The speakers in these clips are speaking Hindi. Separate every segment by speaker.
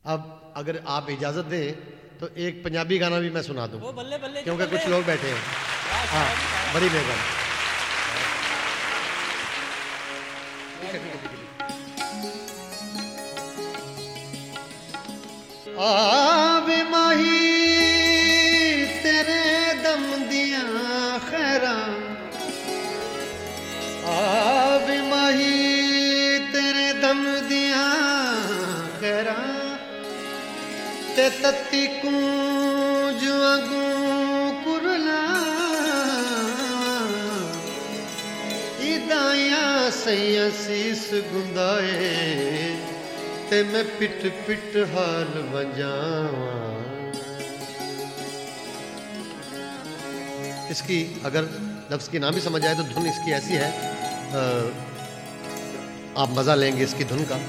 Speaker 1: अब अगर आप इजाजत दें तो एक पंजाबी गाना भी मैं सुना दूं,
Speaker 2: वो बल्ले बल्ले
Speaker 1: क्योंकि कुछ लोग बैठे हैं। हाँ, बड़ी मेहरबानी। आवे माही तेरे दम दिया खैरा, आवे माही तेरे दम दिया खैरा, ते तत्ती कूंज वांगू कुरला इदाया सैया सीस गुंदाए ते मैं पिट पिट हाल बजावा। इसकी अगर लफ्ज़ की ना भी समझ आए तो धुन इसकी ऐसी है, आप मज़ा लेंगे इसकी धुन का।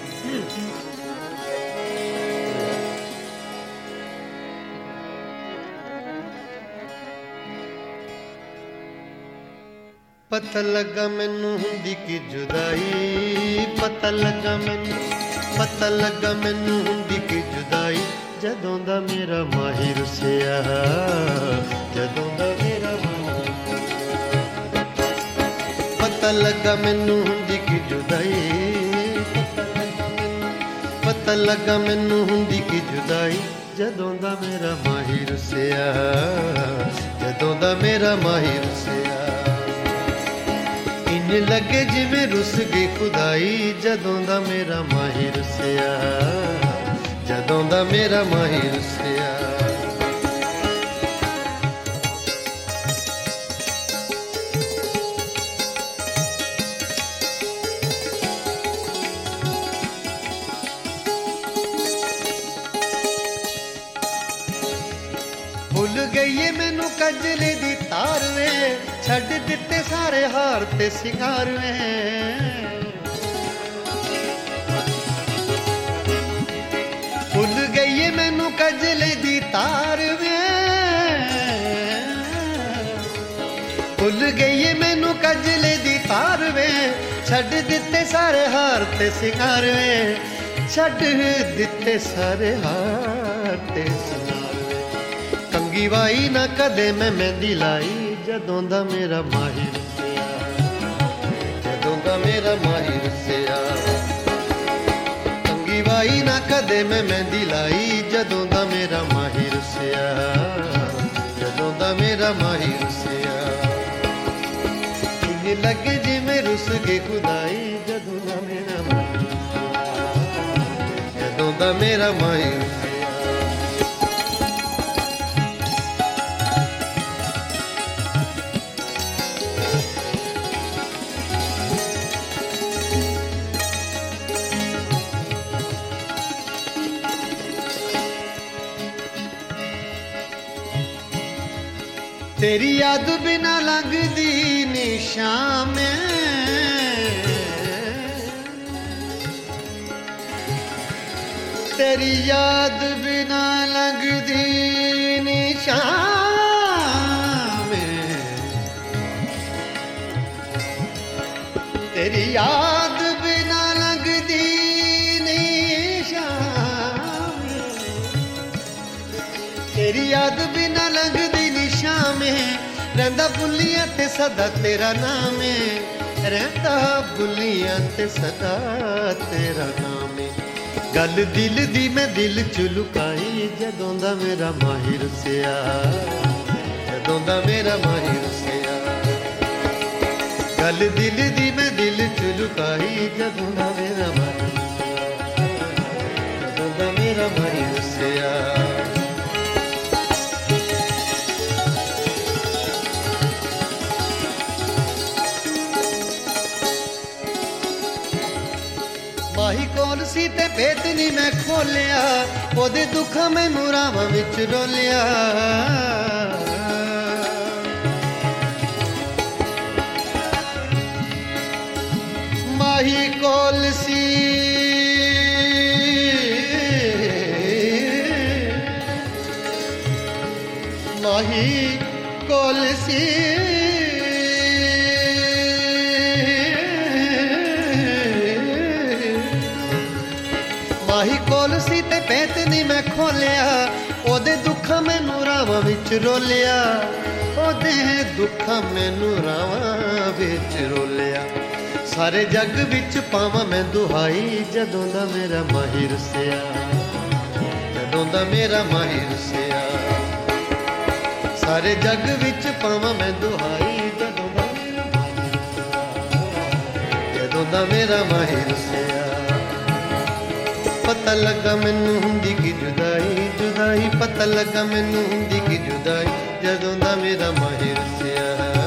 Speaker 1: पता लगा मैनू हुंदी की जुदाई, पता लगा मैनू, पता लगा मैनू हुंदी की जुदाई, जदों दा मेरा माही रुसिया, जदों दा मेरा माही। पता लगा मैनू हुंदी की जुदाई, पता लगा मैनू हुंदी की जुदाई, जदों दा मेरा माही रुसिया, जदों दा मेरा माही रुसिया। इन लगे जिवें रुस गई खुदाई, जदों दा मेरा माही रुसिया, जदों दा मेरा माही रुसिया। भुल गई मैनू कजले दी तार वे, छड़ दिते सारे हार ते सिंगार वे। भुल गई मैनू कजले दी तार वे, भुल गई मैनू कजले दी तार वे, छड़ दिते सारे हार ते सिंगार वे, छड़ दिते सारे हार ते सिंगार वे। कंगी वाई ना कदे मैं मेहंदी लाई, जदों दा मेरा माही रुसिया, जदों दा मेरा माही रुसिया। कंगी वाई ना कदे मैं मेहंदी लाई, जदों दा मेरा माही रुसिया, जदों दा मेरा माही रुसिया। इन लगे जिवें रुस गई खुदाई, जदों दा मेरा माही रुसिया, जदों दा मेरा माही रुसिया। तेरी याद बिना लगदी नी शाम, तेरी याद बिना लगदी नी शाम, तेरी याद बिना लगदी नी शाम, तेरी याद बिना लगदी नी शाम, रहंदा बुलियां ते सदा तेरा नाम, रहंदा बुलियां ते सदा तेरा नाम। गल दिल दी मैं दिल च लुकाई, जदों दा मेरा माही रुसिया, जदों दा मेरा माही रुसिया। गल दिल दी मैं दिल च लुकाई, जदों दा मेरा माही रुसिया, जदों दा मेरा माही रुसिया। माही कोल सी ते भेत नी मैं खोलिया, ओदे दुख मैनू रावां विच रोलिया। माही कोल सी, माही कोल सी, माही कोल सी ते पैंत नहीं मैं खोलिया, ओदे दुखा मैनू रावां विच रोलिया, ओदे दुखा मैनू रावां विच रोलिया। सारे जग विच पावां मैं दुहाई, जदों दा मेरा माही रुसिया, जदों दा मेरा माही रुसिया। सारे जग विच पावां मैं दुहाई, जदों दा मेरा माही रुसिया, जदों दा मेरा माही रुसिया। पता लगा मैनू हुंदी की जुदाई, जुदाई पता लगा मैनू हुंदी की जुदाई, जदों दा मेरा माही रुसिया।